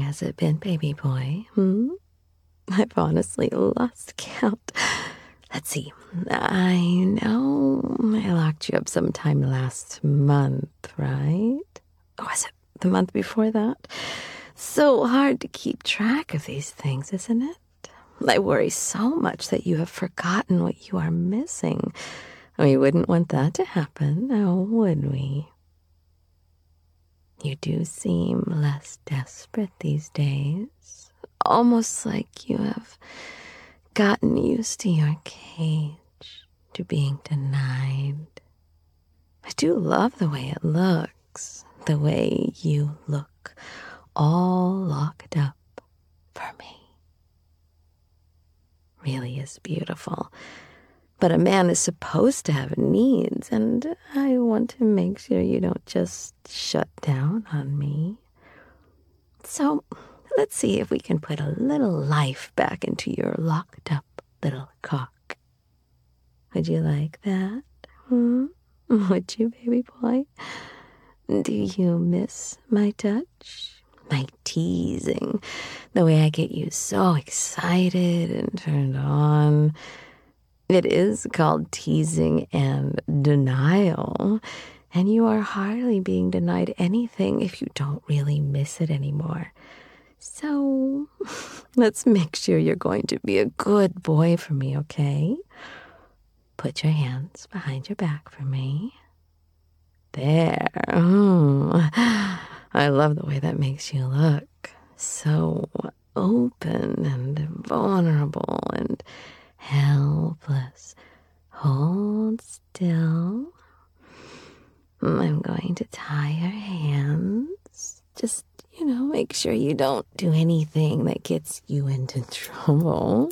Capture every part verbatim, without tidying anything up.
has it been, baby boy? Hmm? I've honestly lost count. Let's see. I know I locked you up sometime last month, right? Or was it the month before that? So hard to keep track of these things, isn't it? I worry so much that you have forgotten what you are missing. We wouldn't want that to happen, now would we? You do seem less desperate these days. Almost like you have gotten used to your cage, to being denied. I do love the way it looks, the way you look, all locked up for me. Really is beautiful. But a man is supposed to have needs, and I want to make sure you don't just shut down on me. So let's see if we can put a little life back into your locked up little cock. Would you like that? Hmm? Would you, baby boy? Do you miss my touch? My teasing? The way I get you so excited and turned on? It is called teasing and denial, and you are hardly being denied anything if you don't really miss it anymore. So let's make sure you're going to be a good boy for me, okay? Put your hands behind your back for me. There. Oh, I love the way that makes you look. So open and vulnerable and helpless. Hold still. I'm going to tie your hands. Just, you know, make sure you don't do anything that gets you into trouble.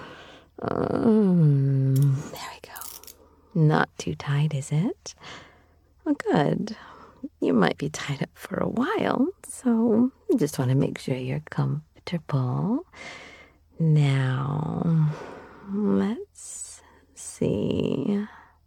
Um, there we go. Not too tight, is it? Well, good. You might be tied up for a while, so I just want to make sure you're comfortable. Now, let's see.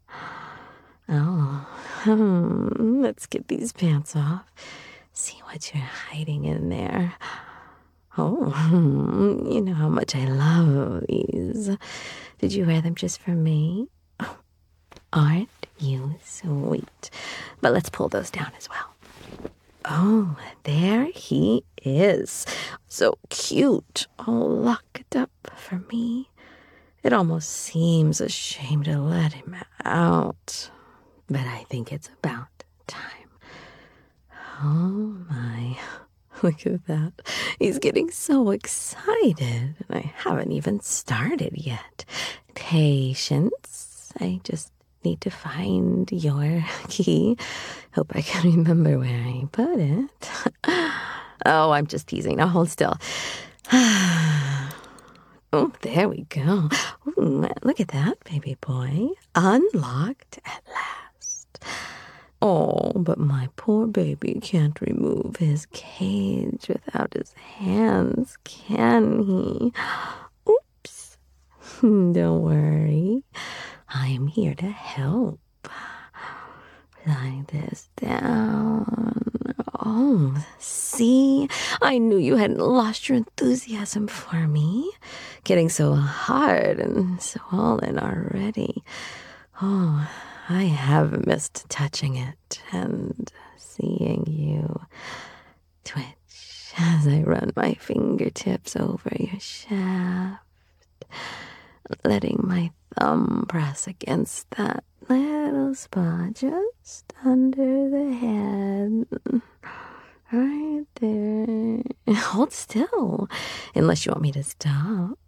Oh, hmm, let's get these pants off. See what you're hiding in there. Oh, hmm, you know how much I love these. Did you wear them just for me? Oh, aren't you sweet? But let's pull those down as well. Oh, there he is. So cute, all locked up for me. It almost seems a shame to let him out, but I think it's about time. Oh my, look at that. He's getting so excited, and I haven't even started yet. Patience. I just need to find your key. Hope I can remember where I put it. Oh, I'm just teasing. Now hold still. Oh, there we go. Ooh, look at that, baby boy. Unlocked at last. Oh, but my poor baby can't remove his cage without his hands, can he? Oops. Don't worry. I am here to help. Lie this down. Oh, see? I knew you hadn't lost your enthusiasm for me. Getting so hard and so all in already. Oh, I have missed touching it and seeing you twitch as I run my fingertips over your shaft, letting my thumb press against that little spot just under the head. Right there. Hold still, unless you want me to stop.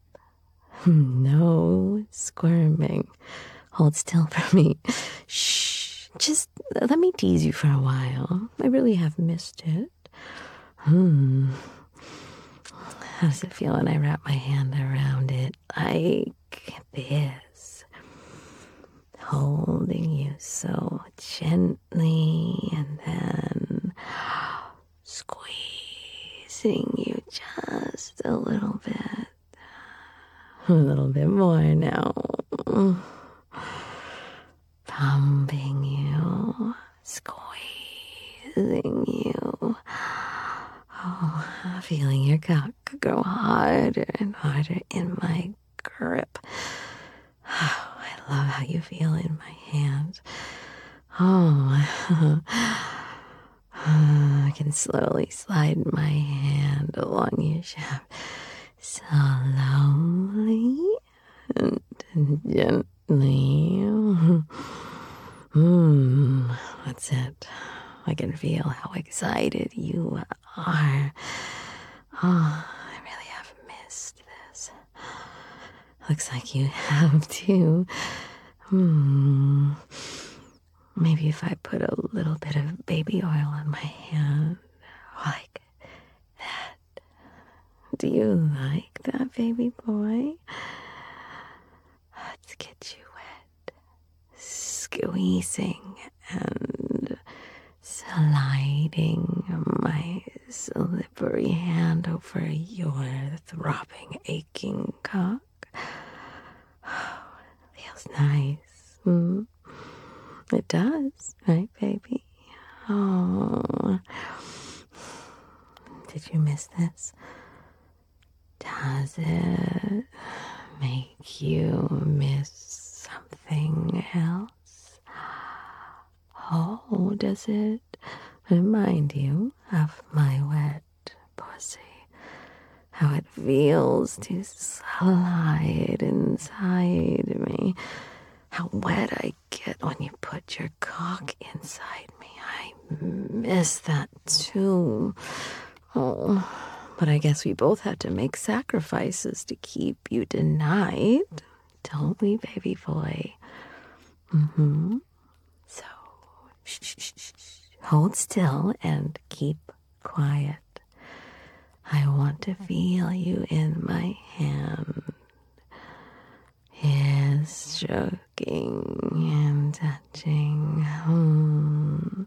No squirming. Hold still for me. Shh. Just let me tease you for a while. I really have missed it. Hmm. How does it feel when I wrap my hand around it like this? Holding you so gently and then squeezing you just a little bit. A little bit more now. Pumping you, squeezing you. Oh, feeling your cock grow harder and harder in my grip. Oh, I love how you feel in my hands. Oh, I can slowly slide my hand along your shaft, slowly and gently. Hmm, that's it. I can feel how excited you are. Oh, I really have missed this. Looks like you have too. Hmm. Maybe if I put a little bit of baby oil on my hand, like that. Do you like that, baby boy? Let's get you wet. Squeezing and sliding my slippery hand over your throbbing, aching cock. Oh, it feels nice. Hmm? It does, right, baby? Oh. Did you miss this? Does it make you miss something else? Oh, does it remind you of my wet pussy? How it feels to slide inside me. How wet I get when you put your cock inside me. I miss that too. Oh, but I guess we both have to make sacrifices to keep you tonight, don't we, baby boy? Mm-hmm. So, shh, shh, shh, shh. Hold still and keep quiet. I want to feel you in my hand. Yes, stroking and touching. Hmm.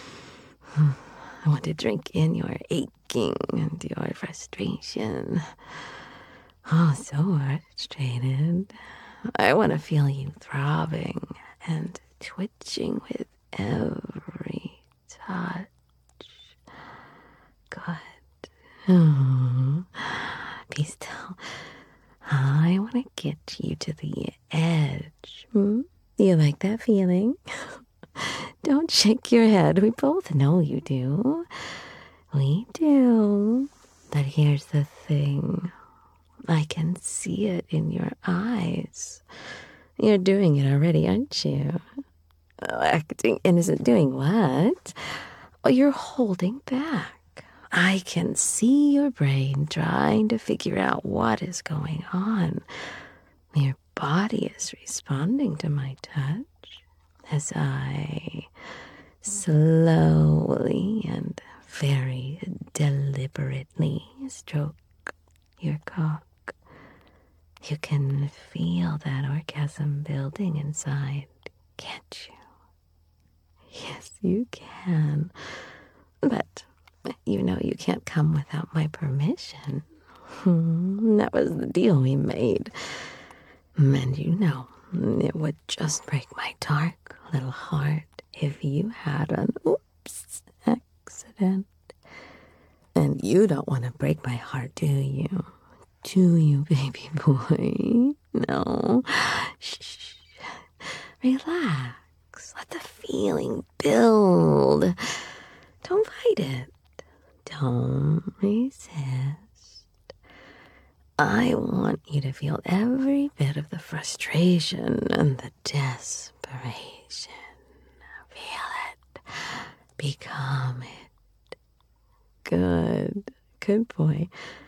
I want to drink in your aching and your frustration. Oh, so frustrated. I want to feel you throbbing and twitching with every touch. Good. Oh, be still. I want to get you to the edge. Hmm? You like that feeling? Don't shake your head. We both know you do. We do. But here's the thing. I can see it in your eyes. You're doing it already, aren't you? Oh, acting innocent. Doing what? Oh, you're holding back. I can see your brain trying to figure out what is going on. Your body is responding to my touch as I slowly and very deliberately stroke your cock. You can feel that orgasm building inside, can't you? Yes, you can. But you know you can't come without my permission. That was the deal we made. And you know, it would just break my dark little heart if you had an oops accident. And you don't want to break my heart, do you? Do you, baby boy? No. Shh. Relax. Let the feeling build. Don't fight it. Don't resist. I want you to feel every bit of the frustration and the desperation. Feel it. Become it. Good. Good boy.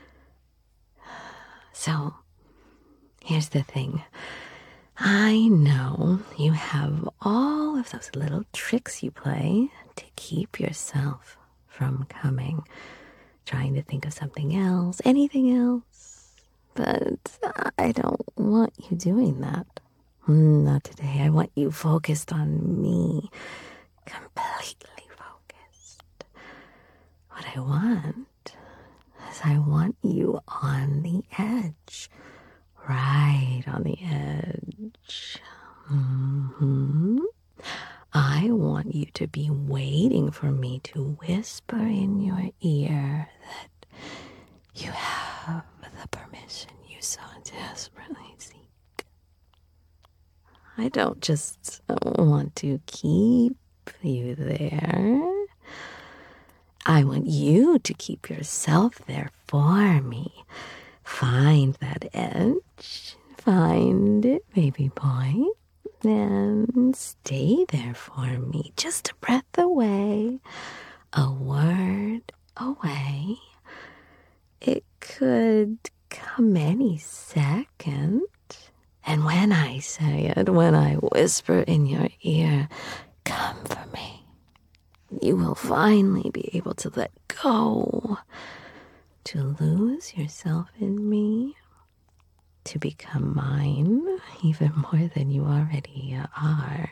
So, here's the thing. I know you have all of those little tricks you play to keep yourself from coming. Trying to think of something else, anything else. But I don't want you doing that. Not today. I want you focused on me. Completely focused. What I want is I want you on the edge. Right on the edge. Mm-hmm. I want you to be waiting for me to whisper in your ear that You have the permission you so desperately seek. I don't just want to keep you there. I want you to keep yourself there for me. Find that edge. Find it, baby boy. And stay there for me. Just a breath away. A word away. It could come any second. And when I say it, when I whisper in your ear, come for me, you will finally be able to let go, to lose yourself in me, to become mine even more than you already are.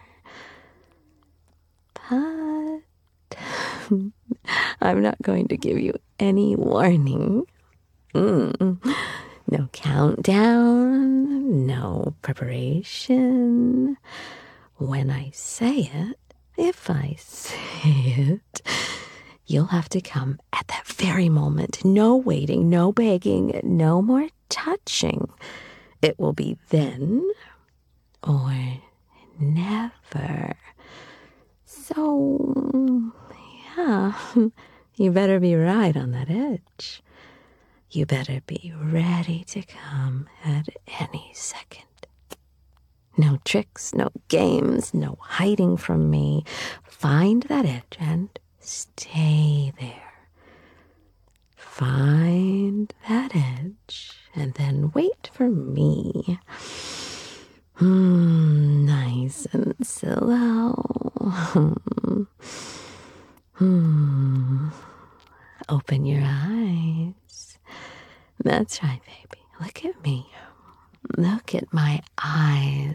But I'm not going to give you any warning. Mm. No countdown, no preparation. When I say it, if I say it, you'll have to come at that very moment. No waiting, no begging, no more touching. It will be then or never. So, yeah, you better be right on that edge. You better be ready to come at any second. No tricks, no games, no hiding from me. Find that edge and stay there. Find that edge and then wait for me. Hmm, nice and slow. Hmm. Open your eyes. That's right, baby. Look at me. Look at my eyes.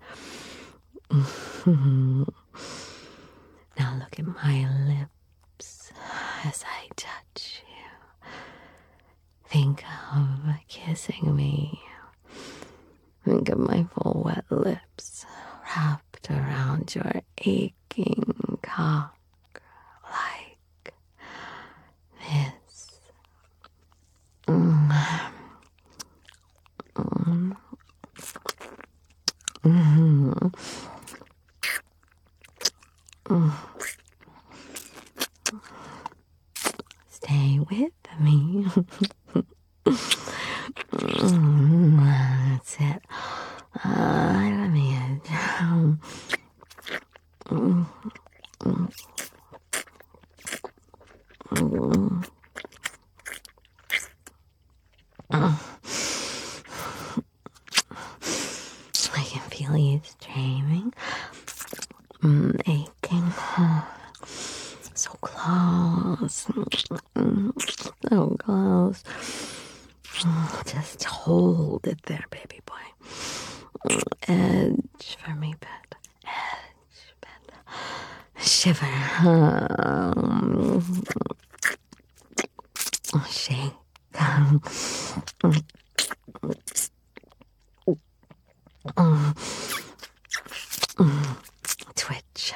Now look at my lips as I touch you. Think of kissing me. Think of my full wet lips wrapped around your aching cock like this. Mm. Mm. Mm-hmm. Mm. Stay with me. Mm, that's it. Uh, let me um, mm, mm, mm, mm. I can feel you streaming, mm, aching, so close, so close. Just hold it there, baby boy. Edge for me, bed. Edge, bed. Shiver. Um, shake. Um, um, twitch.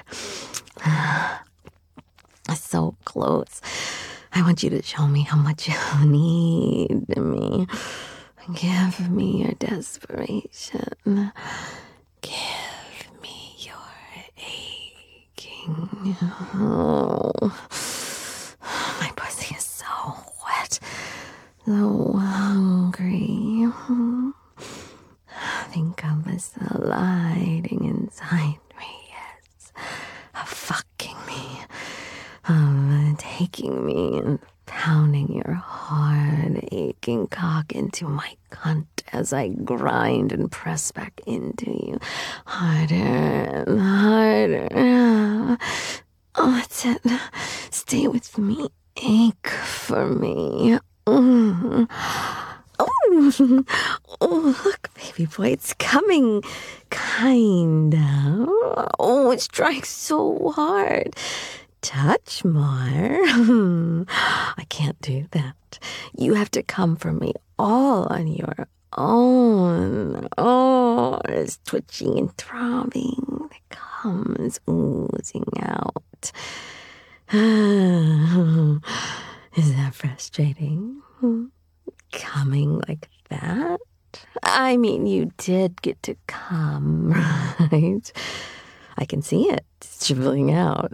So close. I want you to show me how much you need me. Give me your desperation. Give me your aching. Oh, my pussy is so wet, so hungry. Think of us sliding inside me, yes, of fucking me, of taking me and pounding your hard, aching cock into my cunt as I grind and press back into you, harder and harder. Oh, that's it. Stay with me. Ache for me. Mm. Oh, oh, look, baby boy, it's coming, kinda. Oh, it strikes so hard. Touch more. I can't do that. You have to come for me all on your own. Oh, it's twitching and throbbing. The cum is oozing out. Is that frustrating? coming like that? I mean, you did get to come, right? I can see it dribbling out.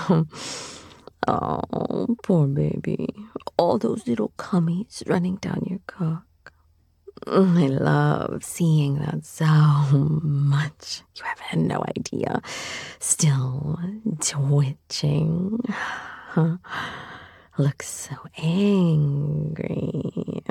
Oh, poor baby. All those little cummies running down your cock. I love seeing that so much. You have no idea. Still twitching. Looks so angry.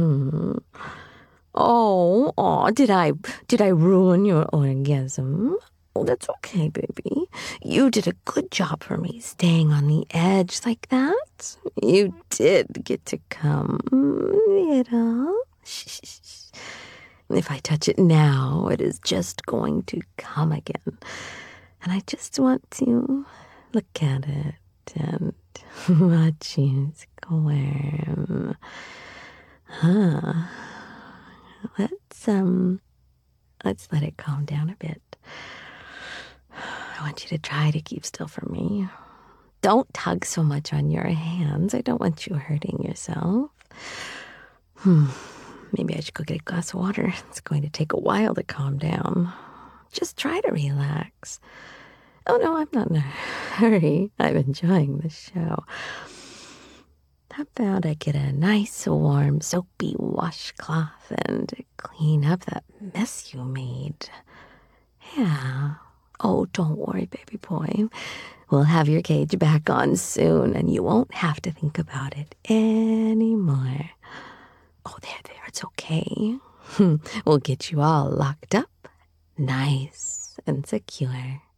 Oh, oh, did I did I ruin your orgasm? Oh, that's okay, baby. You did a good job for me staying on the edge like that. You did get to come, little. Shh. If I touch it now, it is just going to come again. And I just want to look at it and watch you squirm. Huh. Let's, um, let's let it calm down a bit. I want you to try to keep still for me. Don't tug so much on your hands. I don't want you hurting yourself. Hmm. Maybe I should go get a glass of water. It's going to take a while to calm down. Just try to relax. Oh, no, I'm not in a hurry. I'm enjoying the show. How about I get a nice, warm, soapy washcloth and clean up that mess you made? Yeah. Oh, don't worry, baby boy. We'll have your cage back on soon, and you won't have to think about it anymore. Oh, there, there, it's okay. We'll get you all locked up, nice and secure.